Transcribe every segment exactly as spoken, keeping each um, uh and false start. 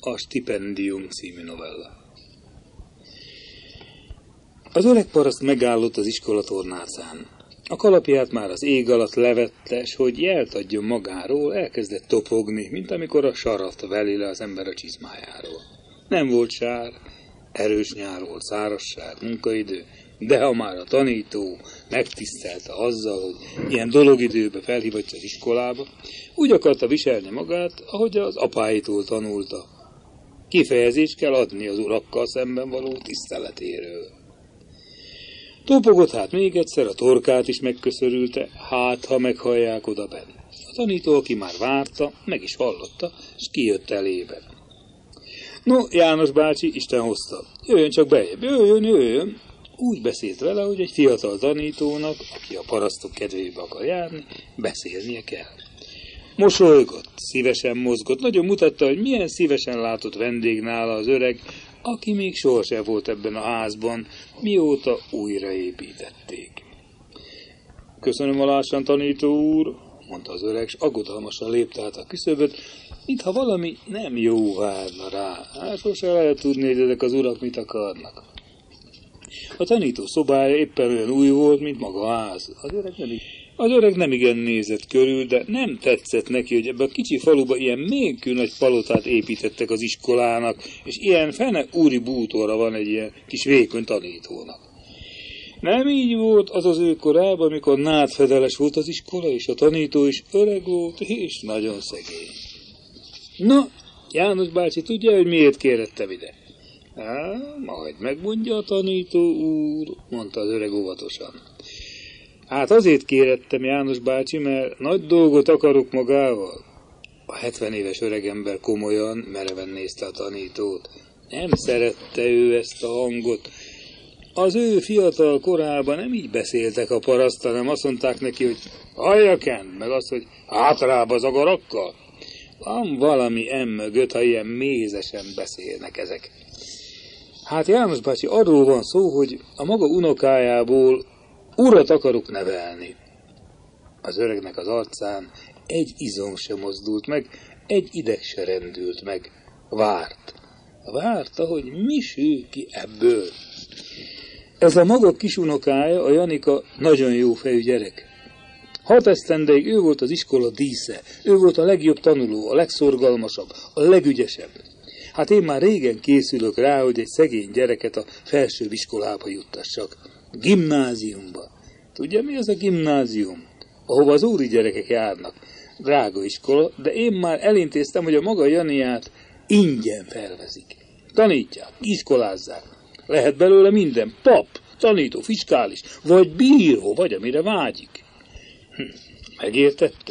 A Stipendium című novella. Az öreg paraszt megállott az iskola tornácán. A kalapját már az ég alatt levette, s hogy jelt adjon magáról, elkezdett topogni, mint amikor a sarat veli le az ember a csizmájáról. Nem volt sár, erős nyár volt, szárazság, munkaidő, de ha már a tanító megtisztelte azzal, hogy ilyen dologidőbe felhívatja az iskolába, úgy akarta viselni magát, ahogy az apáitól tanulta. Kifejezést kell adni az urakkal szemben való tiszteletéről. Topogott hát még egyszer, a torkát is megköszörülte, hát ha meghallják oda benn. A tanító, aki már várta, meg is hallotta, és kijött elébe. No, János bácsi, Isten hozta, jöjjön csak bejebb, jöjjön, jöjjön. Úgy beszélt vele, hogy egy fiatal tanítónak, aki a parasztok kedvébe akar járni, beszélnie kell. Mosolygott, szívesen mozgott, nagyon mutatta, hogy milyen szívesen látott vendég nála az öreg, aki még sohasem volt ebben a házban, mióta újraépítették. Köszönöm a lássan, tanító úr, mondta az öreg, s aggodalmasan lépte át a küszöböt, mintha valami nem jó várna rá. Hát sose lehet tudni, hogy ezek az urak mit akarnak. A tanító szobája éppen olyan új volt, mint maga a ház. Az öreg nem, az öreg nem igen nézett körül, de nem tetszett neki, hogy ebbe a kicsi faluba ilyen ménkű nagy palotát építettek az iskolának, és ilyen fene úri bútorra van egy ilyen kis vékony tanítónak. Nem így volt az az ő korában, amikor nádfedeles volt az iskola, és a tanító is öreg volt, és nagyon szegény. Na, János bácsi tudja, hogy miért kérettem ide? Há, majd megmondja a tanító úr, mondta az öreg óvatosan. Hát azért kérettem, János bácsi, mert nagy dolgot akarok magával. A hetven éves öregember komolyan, mereven nézte a tanítót. Nem szerette ő ezt a hangot. Az ő fiatal korában nem így beszéltek a paraszt, hanem azt mondták neki, hogy halljaken, meg azt, hogy hátrább az agarakkal. Van valami emmögött, ha ilyen mézesen beszélnek ezek. Hát János bácsi, arról van szó, hogy a maga unokájából urat akarok nevelni. Az öregnek az arcán egy izom sem mozdult meg, egy ideg se rendült meg. Várt. Várta, hogy mi sül ki ebből. Ez a maga kisunokája, a Janika, nagyon jó fejű gyerek. Hat esztendeig ő volt az iskola dísze, ő volt a legjobb tanuló, a legszorgalmasabb, a legügyesebb. Hát én már régen készülök rá, hogy egy szegény gyereket a felsőbb iskolába juttassak. Gimnáziumba. Tudja, mi az a gimnázium? Ahova az úri gyerekek járnak. Drága iskola, de én már elintéztem, hogy a maga Janiát ingyen felvezik. Tanítják, iskolázzák. Lehet belőle minden, pap, tanító, fiskális, vagy bíró, vagy amire vágyik. Hm, megértette?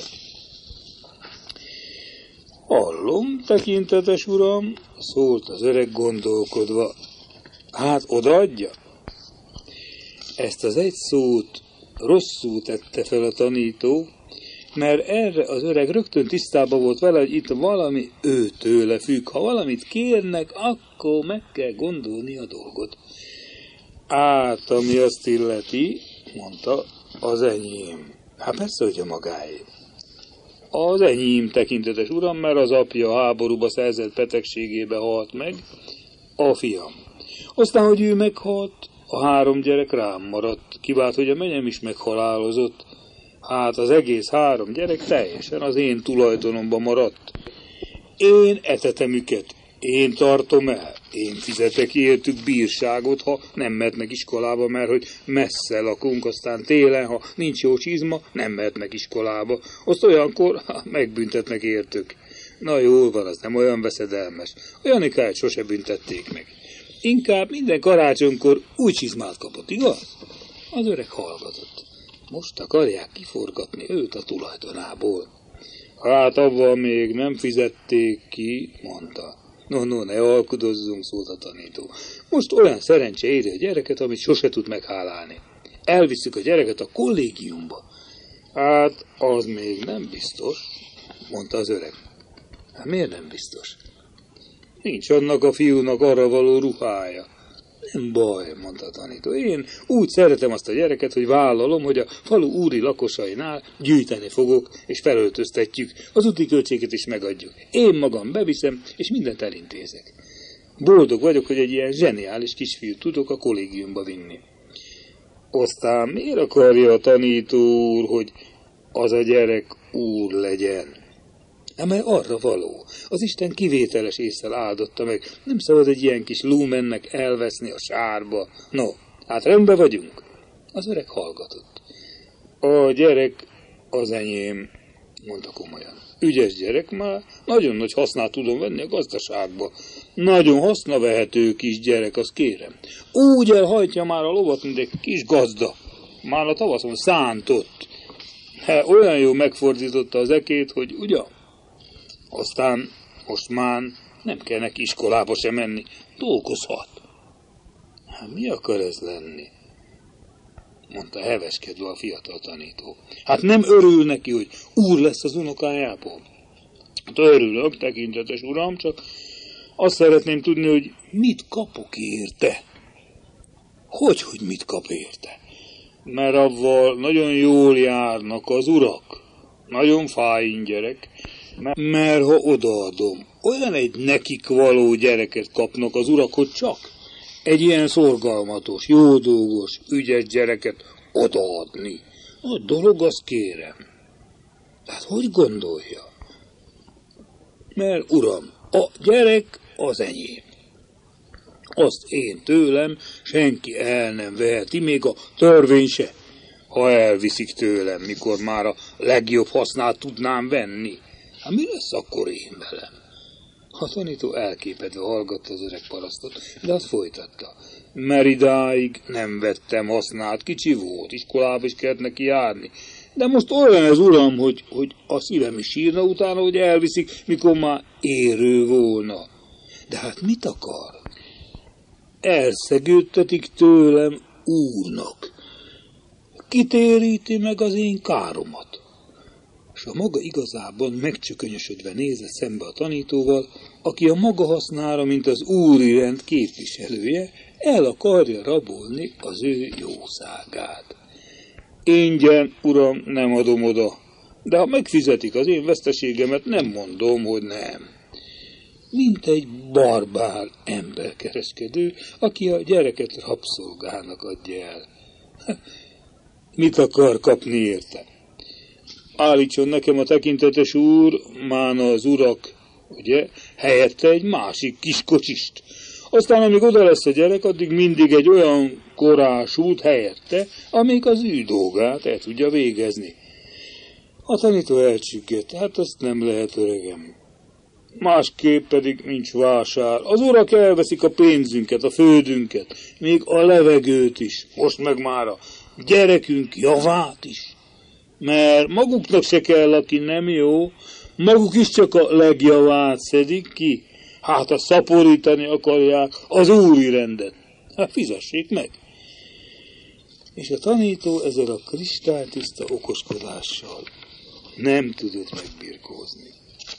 Hallom, tekintetes uram, szólt az öreg gondolkodva. Hát odaadja? Ezt az egy szót rosszul tette fel a tanító, mert erre az öreg rögtön tisztában volt vele, hogy itt valami őtőle függ. Ha valamit kérnek, akkor meg kell gondolni a dolgot. Át, ami azt illeti, mondta, az enyém. Hát persze, hogy a magáé. Az enyém, tekintetes uram, mert az apja háborúba szerzett betegségébe halt meg, a fiam. Aztán, hogy ő meghalt, a három gyerek rám maradt, kivált, hogy a menyem is meghalálozott. Hát az egész három gyerek teljesen az én tulajdonomban maradt. Én etetem őket, én tartom el, én fizetek értük bírságot, ha nem mehetnek iskolába, mert hogy messze lakunk, aztán télen, ha nincs jó csizma, nem mehetnek iskolába. Azt olyankor ha, megbüntetnek értük. Na jól van, az nem olyan veszedelmes. A Janikáját sose büntették meg. Inkább minden karácsonykor új csizmát kapott, igaz? Az öreg hallgatott. Most akarják kiforgatni őt a tulajdonából. Hát avval még nem fizették ki, mondta. No, no, ne alkudozzunk, szólt a tanító. Most olyan szerencse éri a gyereket, amit sose tud meghálálni. Elviszük a gyereket a kollégiumba. Hát, az még nem biztos, mondta az öreg. Hát miért nem biztos? Nincs annak a fiúnak arra való ruhája. Nem baj, mondta a tanító. Én úgy szeretem azt a gyereket, hogy vállalom, hogy a falu úri lakosainál gyűjteni fogok, és felöltöztetjük, az úti költséget is megadjuk. Én magam beviszem, és mindent elintézek. Boldog vagyok, hogy egy ilyen zseniális kisfiút tudok a kollégiumba vinni. Aztán miért akarja a tanító úr, hogy az a gyerek úr legyen? Hát mert arra való. Az Isten kivételes ésszel áldotta meg. Nem szabad egy ilyen kis lúmennek elveszni a sárba. No, hát rendben vagyunk. Az öreg hallgatott. A gyerek az enyém, mondta komolyan. Ügyes gyerek, már nagyon nagy hasznát tudom venni a gazdaságba. Nagyon hasznavehető kis gyerek, azt kérem. Úgy elhajtja már a lovat, mint egy kis gazda. Már a tavaszon szántott. Hát olyan jó megfordította az ekét, hogy ugyan. Aztán most már nem kell neki iskolába sem menni, dolgozhat. Hát mi akar ez lenni? Mondta heveskedve a fiatal tanító. Hát nem örül neki, hogy úr lesz az unokájából? Hát örülök, tekintetes uram, csak azt szeretném tudni, hogy mit kapok érte. Hogy, hogy mit kap érte? Mert avval nagyon jól járnak az urak. Nagyon fájn gyerek. Mert ha odaadom, olyan egy nekik való gyereket kapnak az urak, hogy csak egy ilyen szorgalmatos, jó dolgos, ügyes gyereket odaadni. A dolog, azt kérem. Tehát hogy gondolja? Mert uram, a gyerek az enyém. Azt én tőlem senki el nem veheti, még a törvény se. Ha elviszik tőlem, mikor már a legjobb hasznát tudnám venni. Hát mi lesz akkor én velem? A tanító elképedve hallgatta az öreg parasztot, de azt folytatta. Mert idáig nem vettem hasznát, kicsi volt, iskolába is kellett neki járni. De most olyan ez, uram, hogy, hogy a szívem is sírna utána, hogy elviszik, mikor már érő volna. De hát mit akar? Elszegődtetik tőlem úrnak. Kitéríti meg az én káromat. És a maga igazában megcsökönyösödve nézett szembe a tanítóval, aki a maga hasznára, mint az úri rend képviselője, el akarja rabolni az ő jószágát. Ingyen, uram, nem adom oda, de ha megfizetik az én veszteségemet, nem mondom, hogy nem. Mint egy barbár emberkereskedő, aki a gyereket rabszolgának adja el. Mit akar kapni érte? Állítson nekem a tekintetes úr, mána az urak, ugye, helyette egy másik kis kocsist. Aztán, amíg oda lesz a gyerek, addig mindig egy olyan korásút helyette, amíg az ő dolgát el tudja végezni. A tanító elcsüggett, hát azt nem lehet, öregem. Másképp pedig nincs vásár. Az urak elveszik a pénzünket, a földünket, még a levegőt is, most meg már a gyerekünk javát is. Mert maguknak se kell, aki nem jó, maguk is csak a legjavát szedik ki. Hát a szaporítani akarják az úri rendet. Hát fizessék meg. És a tanító ezzel a kristálytiszta okoskodással nem tudott megbirkózni.